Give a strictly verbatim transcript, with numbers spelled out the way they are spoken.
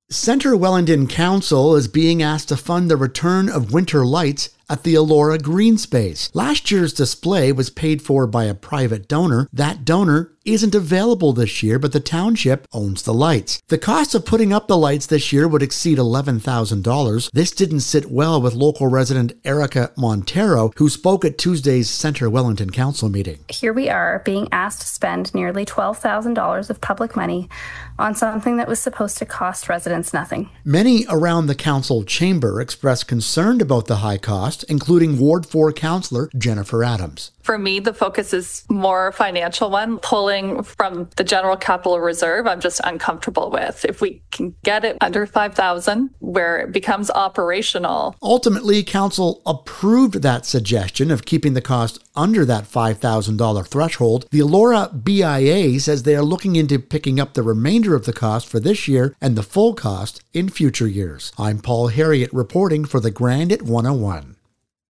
Centre Wellington Council is being asked to fund the return of winter lights at the Elora Green Space. Last year's display was paid for by a private donor. That donor isn't available this year, but the township owns the lights. The cost of putting up the lights this year would exceed eleven thousand dollars. This didn't sit well with local resident Erica Montero, who spoke at Tuesday's Centre Wellington Council meeting. Here we are being asked to spend nearly twelve thousand dollars of public money on something that was supposed to cost residents nothing. Many around the council chamber expressed concern about the high cost, including Ward four councillor Jennifer Adams. For me, the focus is more financial one. Pulling from the general capital reserve, I'm just uncomfortable with. If we can get it under five thousand, where it becomes operational. Ultimately, council approved that suggestion of keeping the cost under that five thousand dollars threshold. The Elora B I A says they are looking into picking up the remainder of the cost for this year and the full cost in future years. I'm Paul Harriott reporting for the Grand at one oh one.